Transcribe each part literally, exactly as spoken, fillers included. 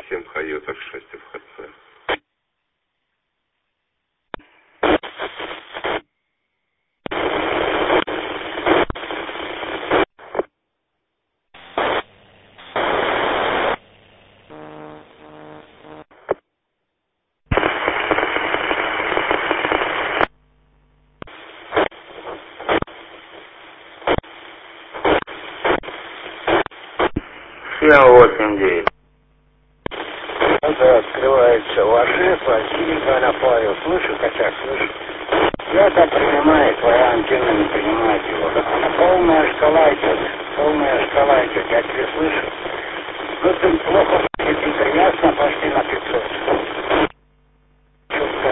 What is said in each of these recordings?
семь Хайотов шесть эф ха цэ. семь восемь девять. Это открывается ваше, спасибо, Галя Павел. Слышу, хотя слышу. Я-то принимаю, твоя антенна не принимает его. Она полная шкала идет, полная шкала идет, я тебя слышу. Ну ты плохо слышишь, ясно, почти на пятьсот. Четко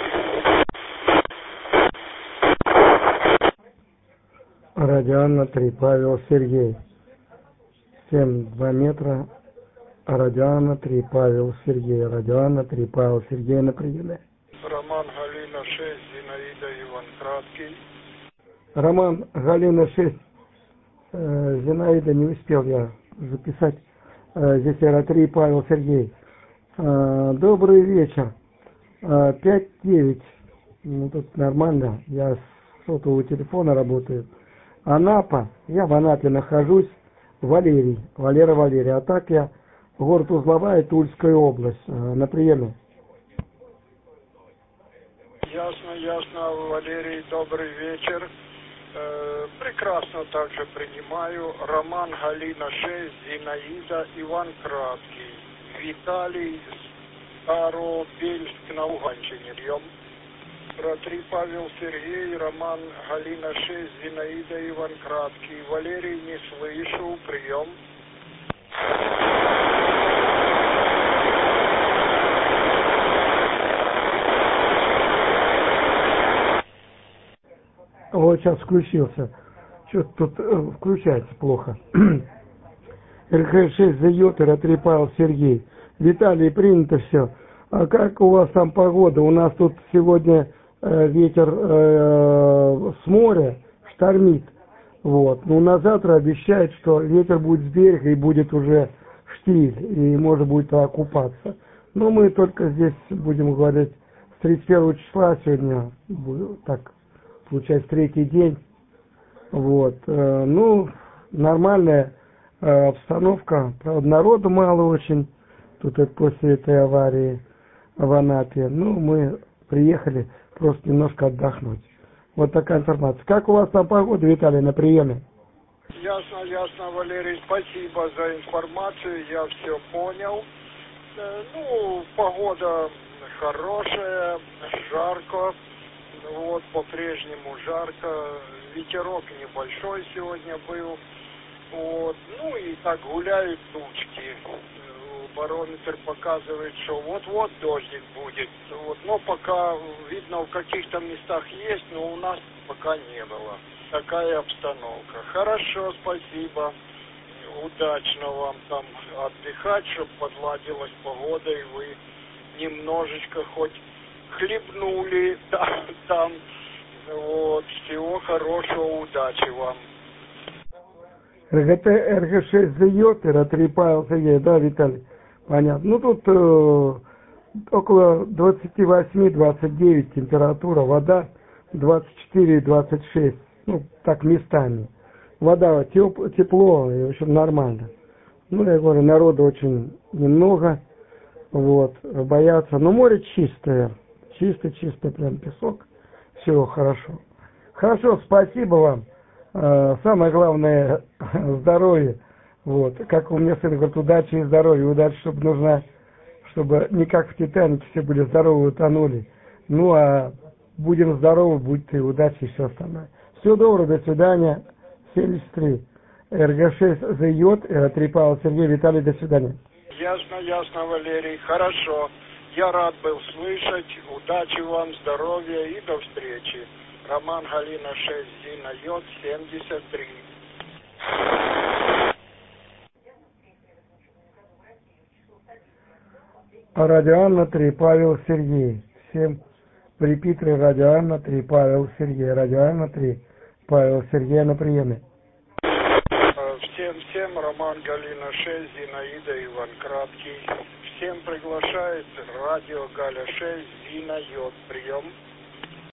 звучит. Радио Анна три, Павел Сергей. семь два метра. Радио Анна три, Павел Сергей. Радио Анна три, Павел Сергей на приеме. Роман Галина шесть, Зинаида Иван Краткий. Роман Галина шесть, э, Зинаида не успел я записать. Э, здесь Р три, Павел Сергей. Э, добрый вечер. Э, пять девять. Ну тут нормально. Я с сотового телефона работаю. Анапа. Я в Анапе нахожусь. Валерий. Валера Валерий. А так я город Узловая, Тульская область. Э, на приеме. Ясно, ясно, Валерий, добрый вечер. Э, прекрасно также принимаю. Роман Галина шесть, Зинаида Иван Краткий. Виталий, Старобельск на Луганщине. Прием. Про три Павел Сергей, Роман Галина шесть, Зинаида Иван Краткий. Валерий, не слышу. Прием. Вот сейчас включился. Что-то тут э, включается плохо. Р Х шесть за Йотер, Р три Павел Сергей. Виталий, принято все. А как у вас там погода? У нас тут сегодня э, ветер э, с моря штормит. Вот. Но на завтра обещают, что ветер будет с берега и будет уже штиль. И можно будет окупаться. Но мы только здесь будем говорить с тридцать первого числа сегодня. Так, получается, третий день. Вот. Э, ну, нормальная э, обстановка. Правда, народу мало очень. Тут это после этой аварии в Анапе. Ну, мы приехали просто немножко отдохнуть. Вот такая информация. Как у вас там погода, Виталий, на приеме? Ясно, ясно, Валерий, спасибо за информацию, я все понял. Э, ну, погода хорошая, жарко, вот, по-прежнему жарко, ветерок небольшой сегодня был, вот, ну и так гуляют тучки. Барометр показывает, что вот-вот дождик будет. Вот. Но пока, видно, в каких-то местах есть, но у нас пока не было. Такая обстановка. Хорошо, спасибо. Удачно вам там отдыхать, чтобы подладилась погода, и вы немножечко хоть хлебнули да, там. Вот. Всего хорошего, удачи вам. Р Г Т Р Г шесть за Йотер, Р три Павел Сергей, да, Виталий? Понятно. Ну, тут э, около двадцать восемь - двадцать девять температура, вода двадцать четыре - двадцать шесть, ну, так местами. Вода теп, тепло, и, в общем, нормально. Ну, я говорю, народу очень немного, вот, боятся. Но море чистое, чисто-чисто, прям песок, все хорошо. Хорошо, спасибо вам. Э, самое главное, здоровье. Вот, как у меня сын говорит, удачи и здоровья. Удача, чтобы нужна, чтобы не как в Титанике все были здоровы, утонули. Ну, а будем здоровы, будет и удача, и все остальное. Всего доброго, до свидания. семьдесят три. Р Г шесть за Йод, Р три Павел Сергей, Виталий, до свидания. Ясно, ясно, Валерий, хорошо. Я рад был слышать. Удачи вам, здоровья и до встречи. Роман Галина шесть, Зина Йод, семьдесят три. Радио Анна три, Павел Сергей. Всем репитеры Радио Анна три, Павел Сергей. Радио Анна три, Павел Сергей на приеме. Всем, всем, Роман Галина шесть, Зинаида Иван Краткий. всем приглашается радио Галя шесть, Зина Йод. Прием.